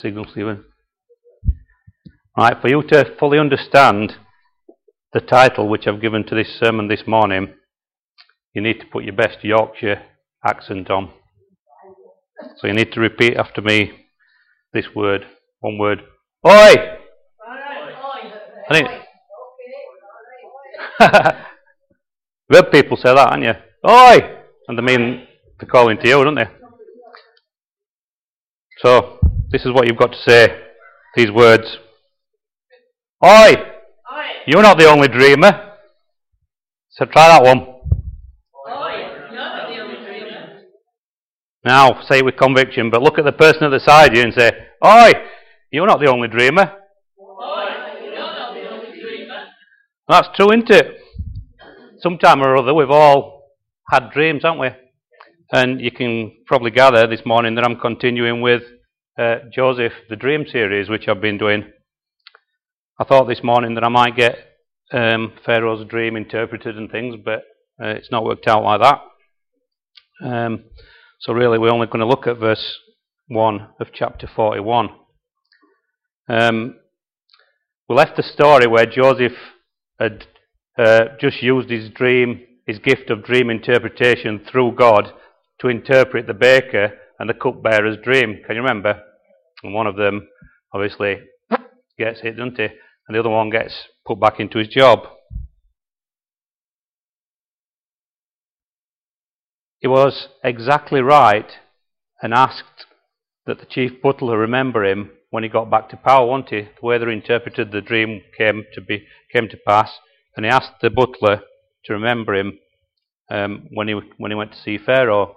Signal, Stephen. Right, for you to fully understand the title which I've given to this sermon this morning, you need to put your best Yorkshire accent on. So you need to repeat after me this word, one word. Oi! I think you've heard people say that, haven't you? Oi! And they mean they're calling to you, don't they? So, this is what you've got to say, these words. Oi! You're not the only dreamer. So try that one. You're not the only dreamer. Now, say it with conviction, but look at the person at the side of you and say, Oi! You're not the only dreamer. You're not the only dreamer. That's true, isn't it? Sometime or other, we've all had dreams, haven't we? And you can probably gather this morning that I'm continuing with Joseph, the Dream series, which I've been doing. I thought this morning that I might get Pharaoh's dream interpreted and things, but it's not worked out like that. So really we're only going to look at verse 1 of chapter 41. We left the story where Joseph had just used his dream, his gift of dream interpretation through God to interpret the baker and the cupbearer's dream. Can you remember? And one of them obviously gets hit, doesn't he? And the other one gets put back into his job. He was exactly right and asked that the chief butler remember him when he got back to power, wasn't he? The way they interpreted the dream came to pass, and he asked the butler to remember him when he went to see Pharaoh.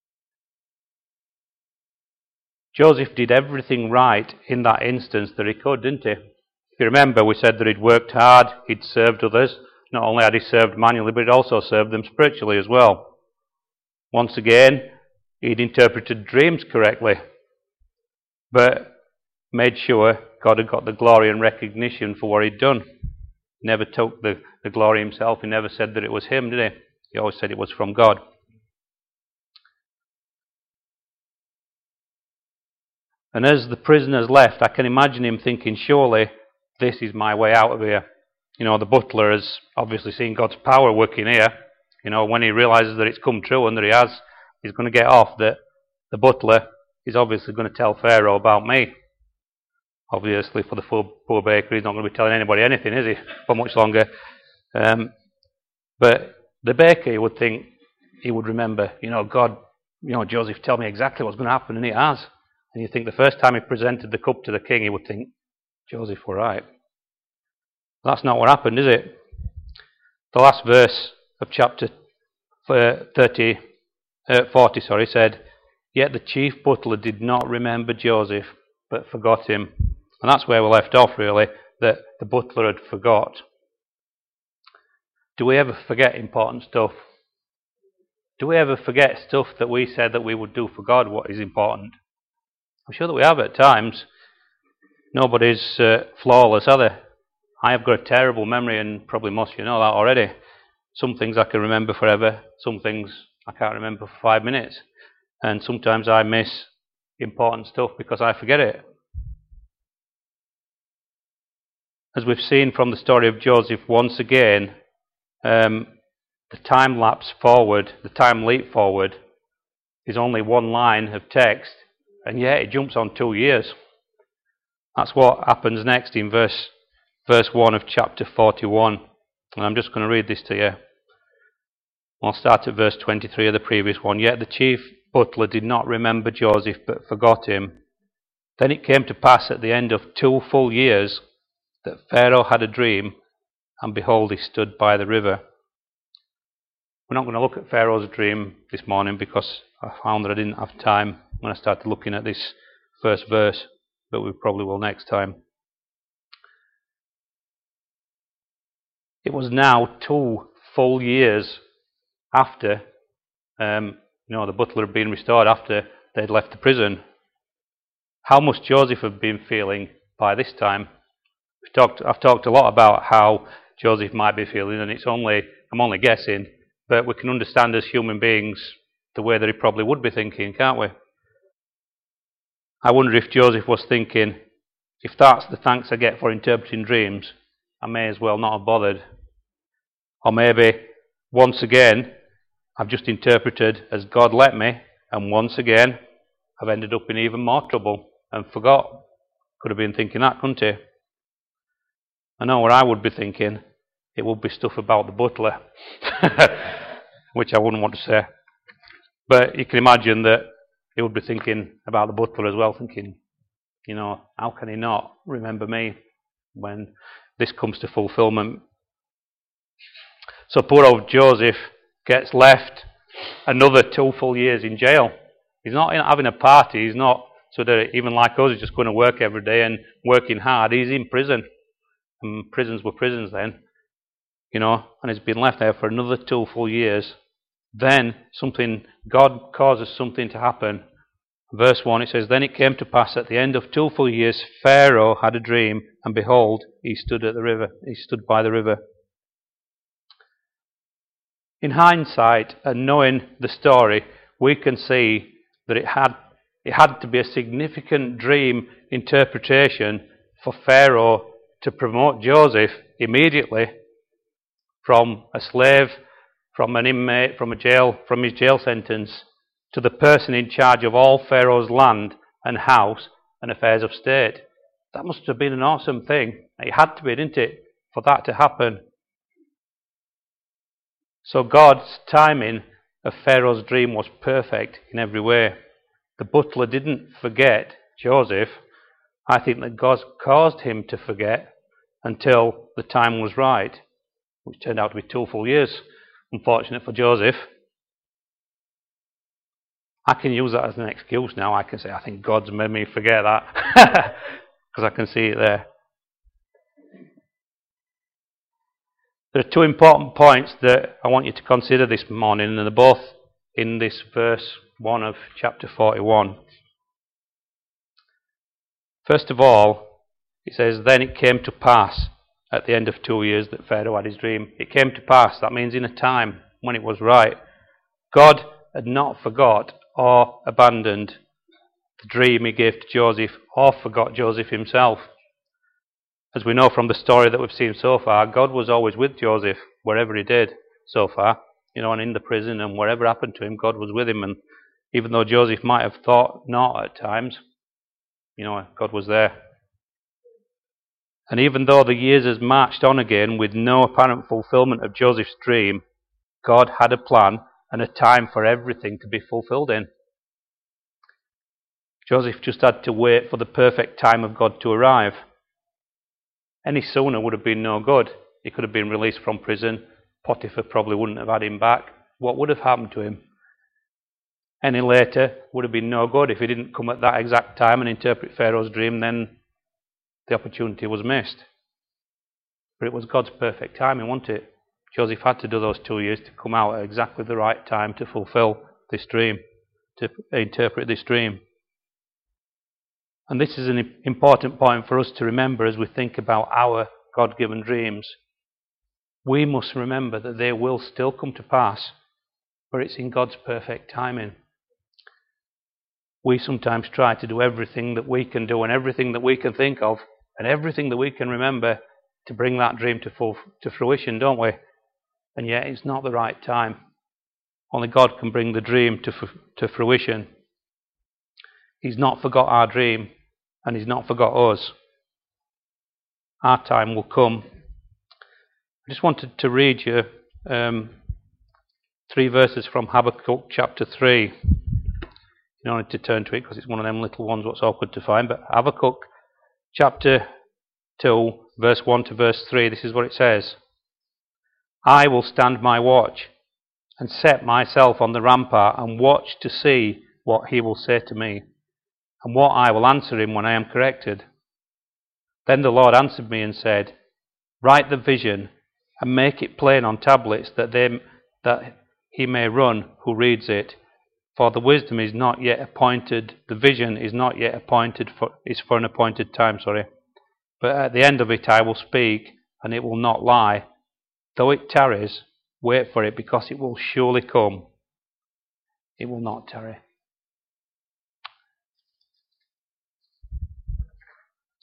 Joseph did everything right in that instance that he could, didn't he? If you remember, we said that he'd worked hard, he'd served others. Not only had he served manually, but he'd also served them spiritually as well. Once again, he'd interpreted dreams correctly, but made sure God had got the glory and recognition for what he'd done. He never took the glory himself. He never said that it was him, did he? He always said it was from God. And as the prisoners left, I can imagine him thinking, surely this is my way out of here. You know, the butler has obviously seen God's power working here. You know, when he realises that it's come true and that he's going to get off, that the butler is obviously going to tell Pharaoh about me. Obviously, for the poor baker, he's not going to be telling anybody anything, is he, for much longer? But the baker, he would think, he would remember, God, Joseph, tell me exactly what's going to happen, and he has. And you think the first time he presented the cup to the king, he would think, Joseph, we're right. That's not what happened, is it? The last verse of chapter 40 said, Yet the chief butler did not remember Joseph, but forgot him. And that's where we left off, really, that the butler had forgot. Do we ever forget important stuff? Do we ever forget stuff that we said that we would do for God, what is important? I'm sure that we have at times. Nobody's flawless, are they? I have got a terrible memory, and probably most of you know that already. Some things I can remember forever, some things I can't remember for 5 minutes. And sometimes I miss important stuff because I forget it. As we've seen from the story of Joseph once again, the time leap forward is only one line of text, and yet it jumps on 2 years. That's what happens next in verse 1 of chapter 41. And I'm just going to read this to you. I'll start at verse 23 of the previous one. Yet the chief butler did not remember Joseph, but forgot him. Then it came to pass at the end of 2 full years that Pharaoh had a dream, and behold, he stood by the river. We're not going to look at Pharaoh's dream this morning because I found that I didn't have time when I started looking at this first verse, but we probably will next time. It was now 2 full years after the butler had been restored, after they'd left the prison. How must Joseph have been feeling by this time? I've talked a lot about how Joseph might be feeling, and I'm only guessing, but we can understand as human beings the way that he probably would be thinking, can't we? I wonder if Joseph was thinking, if that's the thanks I get for interpreting dreams, I may as well not have bothered. Or maybe, once again, I've just interpreted as God let me, and once again, I've ended up in even more trouble and forgot. Could have been thinking that, couldn't he? I know what I would be thinking. It would be stuff about the butler, which I wouldn't want to say. But you can imagine that he would be thinking about the butler as well, thinking, how can he not remember me when this comes to fulfillment? So poor old Joseph gets left another 2 full years in jail. He's not having a party. He's not sort of even like us, he's just going to work every day and working hard. He's in prison. And prisons were prisons then, and he's been left there for another 2 full years. Then God causes something to happen. Verse 1, it says, Then it came to pass at the end of 2 full years, Pharaoh had a dream, and behold, he stood by the river. In hindsight, and knowing the story, we can see that it had to be a significant dream interpretation for Pharaoh to promote Joseph immediately from a slave, from an inmate, from his jail sentence, to the person in charge of all Pharaoh's land and house and affairs of state. That must have been an awesome thing. It had to be, didn't it, for that to happen. So God's timing of Pharaoh's dream was perfect in every way. The butler didn't forget Joseph. I think that God caused him to forget until the time was right, which turned out to be 2 full years. Unfortunate for Joseph. I can use that as an excuse now. I can say, I think God's made me forget that. Because I can see it there. There are 2 important points that I want you to consider this morning, and they're both in this verse 1 of chapter 41. First of all, it says, Then it came to pass at the end of 2 years that Pharaoh had his dream. It came to pass. That means in a time when it was right. God had not forgot or abandoned the dream he gave to Joseph, or forgot Joseph himself. As we know from the story that we've seen so far, God was always with Joseph wherever he did so far, and in the prison and whatever happened to him, God was with him. And even though Joseph might have thought not at times, God was there. And even though the years has marched on again with no apparent fulfillment of Joseph's dream, God had a plan and a time for everything to be fulfilled in. Joseph just had to wait for the perfect time of God to arrive. Any sooner would have been no good. He could have been released from prison. Potiphar probably wouldn't have had him back. What would have happened to him? Any later would have been no good. If he didn't come at that exact time and interpret Pharaoh's dream, then the opportunity was missed. But it was God's perfect timing, wasn't it? Joseph had to do those 2 years to come out at exactly the right time to fulfill this dream, to interpret this dream. And this is an important point for us to remember as we think about our God-given dreams. We must remember that they will still come to pass, but it's in God's perfect timing. We sometimes try to do everything that we can do and everything that we can think of and everything that we can remember to bring that dream to fruition, don't we? And yet it's not the right time. Only God can bring the dream to fruition. He's not forgot our dream, and He's not forgot us. Our time will come. I just wanted to read you 3 verses from Habakkuk chapter 3. You don't need to turn to it because it's one of them little ones what's awkward to find. But Habakkuk chapter 2, verse 1 to verse 3, this is what it says. I will stand my watch and set myself on the rampart and watch to see what he will say to me, and what I will answer him when I am corrected. Then the Lord answered me and said, Write the vision and make it plain on tablets that he may run who reads it. For the wisdom is not yet appointed, the vision is not yet appointed, is for an appointed time, But at the end of it I will speak, and it will not lie. Though it tarries, wait for it, because it will surely come. It will not tarry.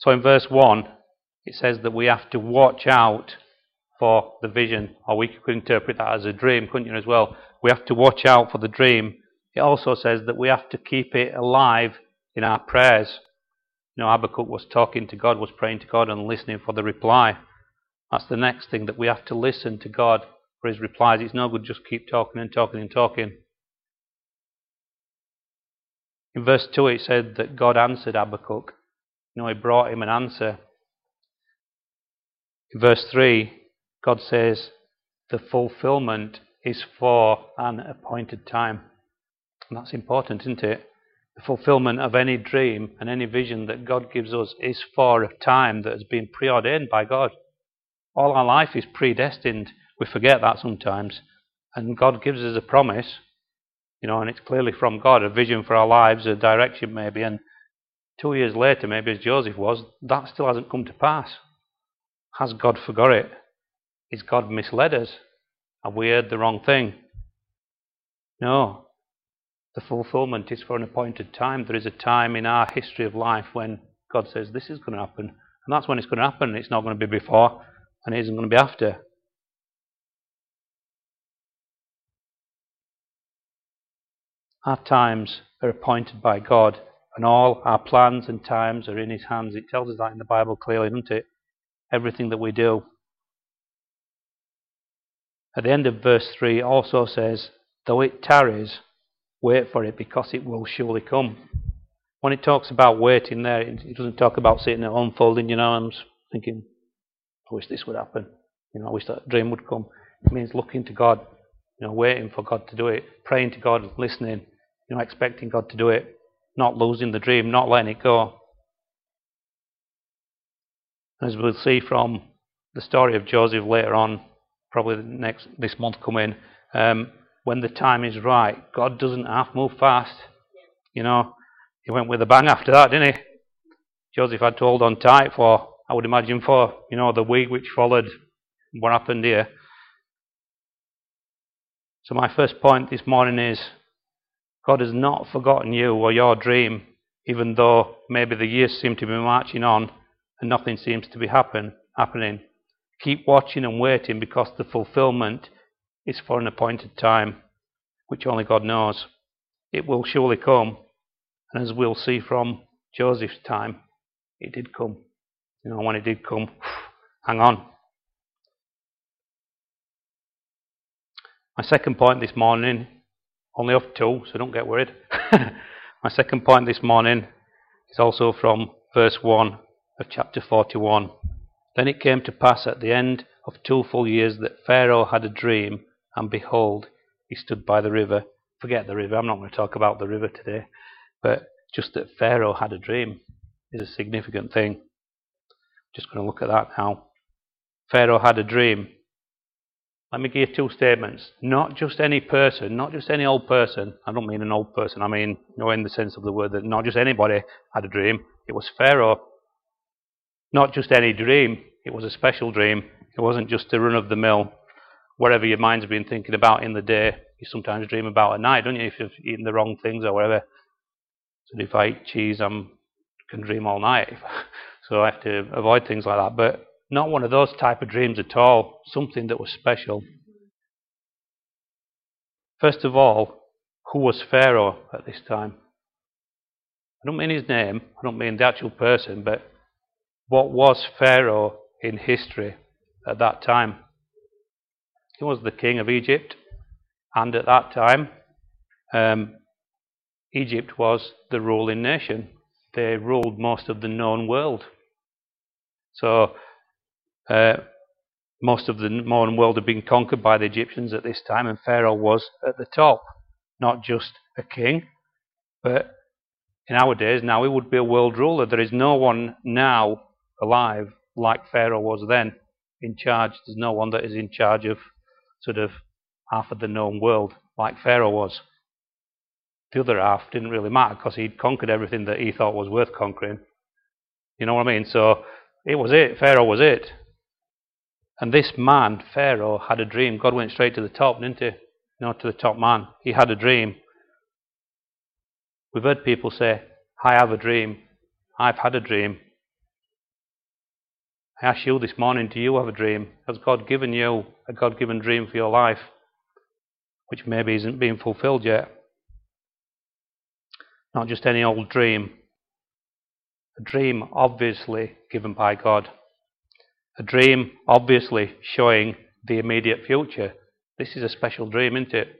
So in verse 1, it says that we have to watch out for the vision, or we could interpret that as a dream, couldn't you, as well? We have to watch out for the dream. It also says that we have to keep it alive in our prayers. You know, Habakkuk was talking to God, was praying to God and listening for the reply. That's the next thing, that we have to listen to God for his replies. It's no good just keep talking and talking and talking. In verse 2 it said that God answered Habakkuk. You know, he brought him an answer. In verse 3, God says the fulfillment is for an appointed time. And that's important, isn't it? The fulfillment of any dream and any vision that God gives us is for a time that has been preordained by God. All our life is predestined. We forget that sometimes. And God gives us a promise, you know, and it's clearly from God, a vision for our lives, a direction maybe, and 2 years later, maybe as Joseph was, that still hasn't come to pass. Has God forgot it? Is God misled us? Have we heard the wrong thing? No. The fulfillment is for an appointed time. There is a time in our history of life when God says this is going to happen. And that's when it's going to happen. It's not going to be before, and it isn't going to be after. Our times are appointed by God, and all our plans and times are in his hands. It tells us that in the Bible clearly, doesn't it? Everything that we do. At the end of verse 3 it also says, though it tarries, wait for it, because it will surely come. When it talks about waiting there, it doesn't talk about sitting and unfolding your arms, thinking, I wish this would happen. You know, I wish that dream would come. It means looking to God, you know, waiting for God to do it, praying to God, listening, you know, expecting God to do it, not losing the dream, not letting it go. As we'll see from the story of Joseph later on, probably this month coming, when the time is right, God doesn't have to move fast. You know, he went with a bang after that, didn't he? Joseph had to hold on tight for, I would imagine, for, you know, the week which followed what happened here. So my first point this morning is, God has not forgotten you or your dream, even though maybe the years seem to be marching on and nothing seems to be happening. Keep watching and waiting, because the fulfillment is for an appointed time, which only God knows. It will surely come, and as we'll see from Joseph's time, it did come. You know, when it did come, hang on. My second point this morning, only up 2, so don't get worried. My second point this morning is also from verse 1 of chapter 41. Then it came to pass at the end of 2 full years that Pharaoh had a dream, and behold, he stood by the river. Forget the river, I'm not going to talk about the river today, but just that Pharaoh had a dream is a significant thing. Just going to look at that now. Pharaoh had a dream. Let me give you 2 statements. Not just any person, not just any old person. I don't mean an old person, I mean, you know, in the sense of the word, that not just anybody had a dream. It was Pharaoh. Not just any dream, it was a special dream. It wasn't just a run-of-the-mill, whatever your mind's been thinking about in the day, you sometimes dream about at night, don't you, if you've eaten the wrong things or whatever. So if I eat cheese, I can dream all night. So I have to avoid things like that. But not one of those type of dreams at all, something that was special. First of all, who was Pharaoh at this time? I don't mean his name, I don't mean the actual person, but what was Pharaoh in history at that time? He was the king of Egypt, and at that time, Egypt was the ruling nation. They ruled most of the known world. So, most of the known world had been conquered by the Egyptians at this time, and Pharaoh was at the top. Not just a king, but in our days now he would be a world ruler. There is no one now alive like Pharaoh was then in charge. There's no one that is in charge of sort of half of the known world like Pharaoh was. The other half didn't really matter because he'd conquered everything that he thought was worth conquering. You know what I mean? So it was it. Pharaoh was it. And this man, Pharaoh, had a dream. God went straight to the top, didn't he? You know, to the top man. He had a dream. We've heard people say, I have a dream. I've had a dream. I ask you this morning, do you have a dream? Has God given you a God-given dream for your life, which maybe isn't being fulfilled yet? Not just any old dream. A dream obviously given by God. A dream obviously showing the immediate future. This is a special dream, isn't it?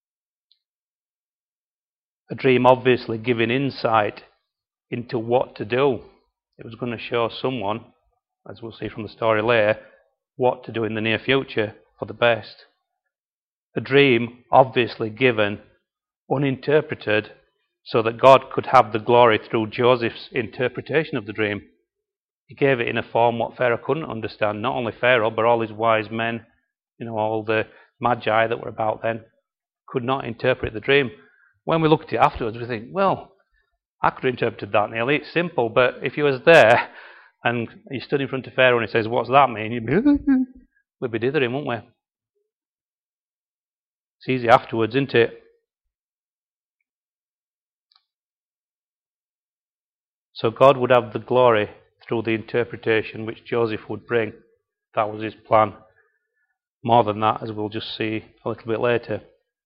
A dream obviously giving insight into what to do. It was going to show someone, as we'll see from the story later, what to do in the near future for the best. A dream obviously given, uninterpreted, so that God could have the glory through Joseph's interpretation of the dream. He gave it in a form what Pharaoh couldn't understand. Not only Pharaoh, but all his wise men, all the magi that were about then, could not interpret the dream. When we look at it afterwards, we think, well, I could have interpreted that nearly. It's simple, but if you was there and you stood in front of Pharaoh and he says, what's that mean? We'd be dithering, wouldn't we? It's easy afterwards, isn't it? So God would have the glory through the interpretation which Joseph would bring. That was his plan. More than that, as we'll just see a little bit later.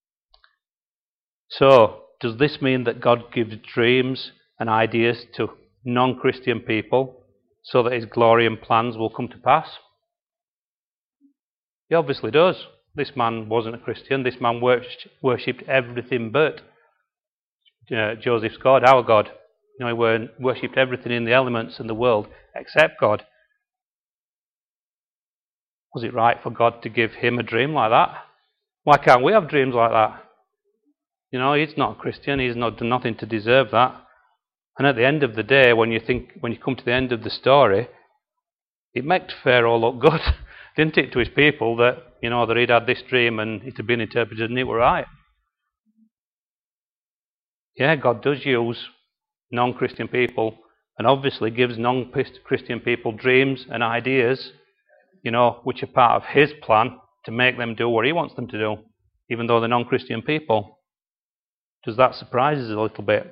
So, does this mean that God gives dreams and ideas to non-Christian people so that his glory and plans will come to pass? He obviously does. This man wasn't a Christian. This man worshipped everything but Joseph's God, our God. He worshipped everything in the elements and the world except God. Was it right for God to give him a dream like that? Why can't we have dreams like that? He's not a Christian. He's not done nothing to deserve that. And at the end of the day, when you come to the end of the story, it made Pharaoh look good, didn't it, to his people that that he'd had this dream and it had been interpreted and it were right. Yeah, God does use non-Christian people and obviously gives non-Christian people dreams and ideas, which are part of his plan to make them do what he wants them to do, even though they're non-Christian people. Does that surprise us a little bit?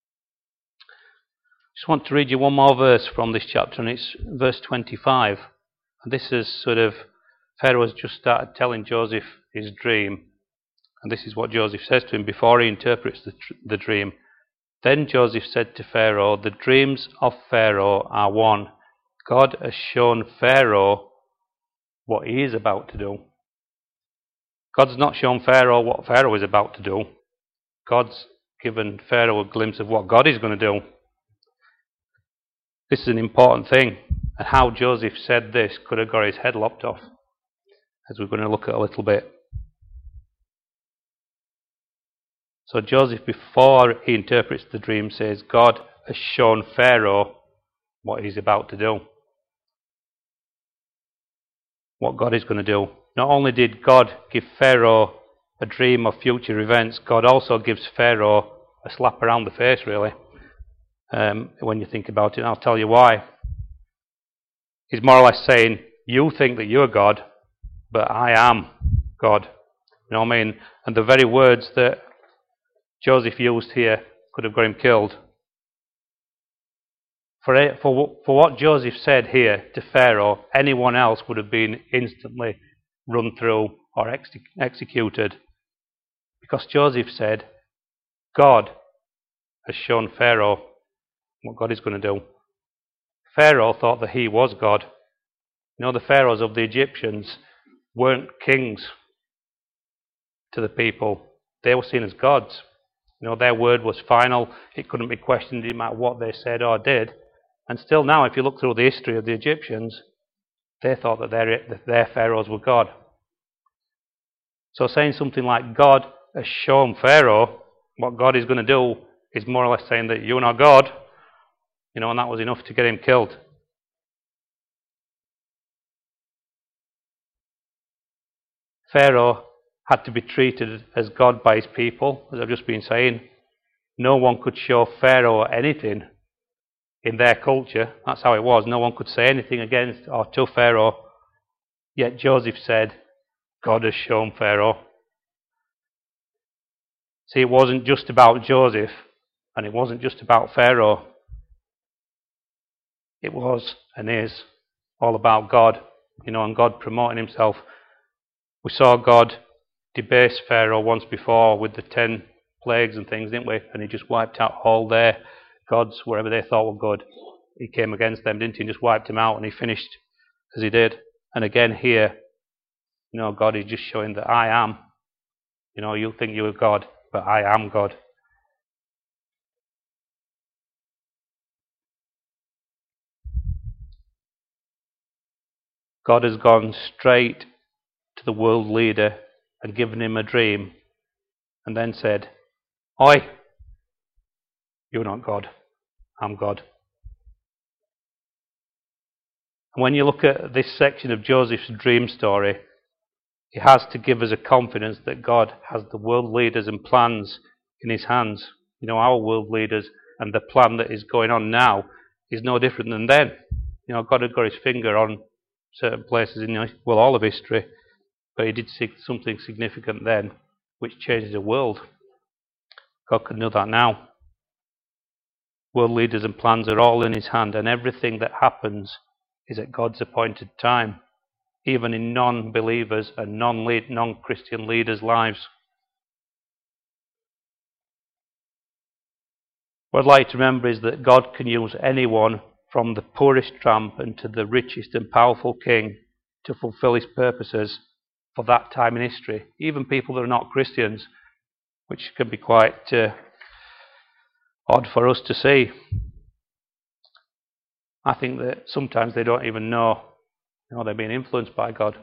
Just want to read you one more verse from this chapter, and it's verse 25. And this is Pharaoh has just started telling Joseph his dream. And this is what Joseph says to him before he interprets the dream. Then Joseph said to Pharaoh, the dreams of Pharaoh are one. God has shown Pharaoh what he is about to do. God's not shown Pharaoh what Pharaoh is about to do. God's given Pharaoh a glimpse of what God is going to do. This is an important thing. And how Joseph said this could have got his head lopped off, as we're going to look at a little bit. So Joseph, before he interprets the dream, says, God has shown Pharaoh what he's about to do. What God is going to do. Not only did God give Pharaoh a dream of future events, God also gives Pharaoh a slap around the face, really, when you think about it. And I'll tell you why. He's more or less saying, you think that you're God, but I am God. You know what I mean? And the very words that Joseph used here could have got him killed. For what Joseph said here to Pharaoh, anyone else would have been instantly run through or executed. Because Joseph said, God has shown Pharaoh what God is going to do. Pharaoh thought that he was God. The pharaohs of the Egyptians weren't kings to the people. They were seen as gods. Their word was final. It couldn't be questioned no matter what they said or did. And still now, if you look through the history of the Egyptians, they thought that their pharaohs were God. So saying something like God has shown Pharaoh what God is going to do is more or less saying that you're not God. And that was enough to get him killed. Pharaoh had to be treated as God by his people, as I've just been saying. No one could show Pharaoh anything in their culture. That's how it was. No one could say anything against or to Pharaoh. Yet Joseph said, God has shown Pharaoh. See, it wasn't just about Joseph, and it wasn't just about Pharaoh. It was and is all about God, and God promoting himself. We saw God debase Pharaoh once before with the 10 plagues and things, didn't we? And he just wiped out all their gods, wherever they thought were good. He came against them, didn't he? And just wiped them out, and he finished as he did. And again here, God is just showing that I am. You think you are God, but I am God. God has gone straight to the world leader and given him a dream and then said, "Oi, you're not God, I'm God." And when you look at this section of Joseph's dream story, it has to give us a confidence that God has the world leaders and plans in his hands. Our world leaders, and the plan that is going on now is no different than then. God had got his finger on certain places in all of history, but he did see something significant then, which changed the world. God could know that now. World leaders and plans are all in his hand, and everything that happens is at God's appointed time, even in non-believers and non-Christian leaders' lives. What I'd like to remember is that God can use anyone, from the poorest tramp and to the richest and powerful king, to fulfill his purposes for that time in history. Even people that are not Christians, which can be quite odd for us to see. I think that sometimes they don't even know, they're being influenced by God.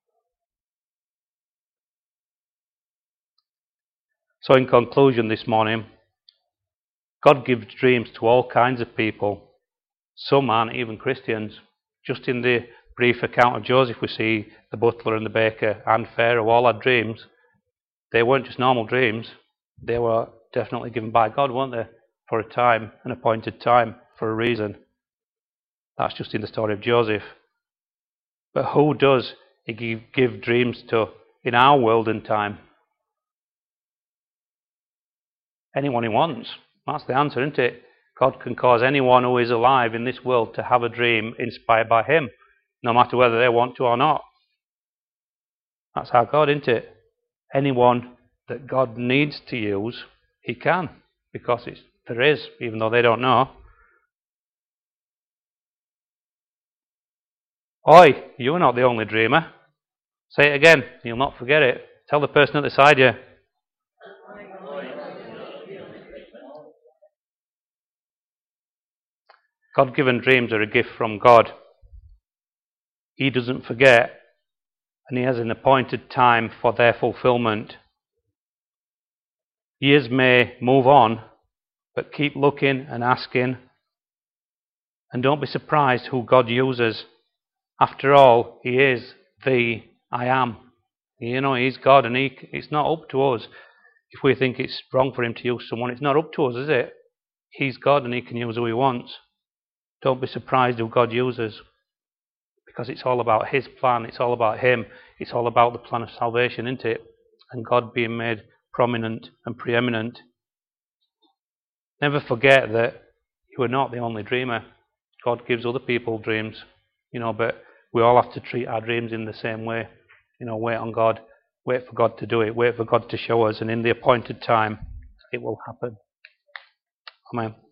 So in conclusion this morning, God gives dreams to all kinds of people. Some aren't even Christians. Just in the brief account of Joseph, we see the butler and the baker and Pharaoh all had dreams. They weren't just normal dreams. They were definitely given by God, weren't they? For a time, an appointed time, for a reason. That's just in the story of Joseph. But who does he give dreams to in our world and time? Anyone he wants. That's the answer, isn't it? God can cause anyone who is alive in this world to have a dream inspired by him, no matter whether they want to or not. That's our God, isn't it? Anyone that God needs to use, he can, because there is, even though they don't know. Oi, you're not the only dreamer. Say it again, you'll not forget it. Tell the person at the side of you. God-given dreams are a gift from God. He doesn't forget, and he has an appointed time for their fulfillment. Years may move on, but keep looking and asking, and don't be surprised who God uses. After all, he is the I am. He's God, and it's not up to us. If we think it's wrong for him to use someone, it's not up to us, is it? He's God, and he can use who he wants. Don't be surprised who God uses, because it's all about his plan, it's all about him, it's all about the plan of salvation, isn't it? And God being made prominent and preeminent. Never forget that you are not the only dreamer. God gives other people dreams, but we all have to treat our dreams in the same way. Wait on God, wait for God to do it, wait for God to show us, and in the appointed time, it will happen. Amen.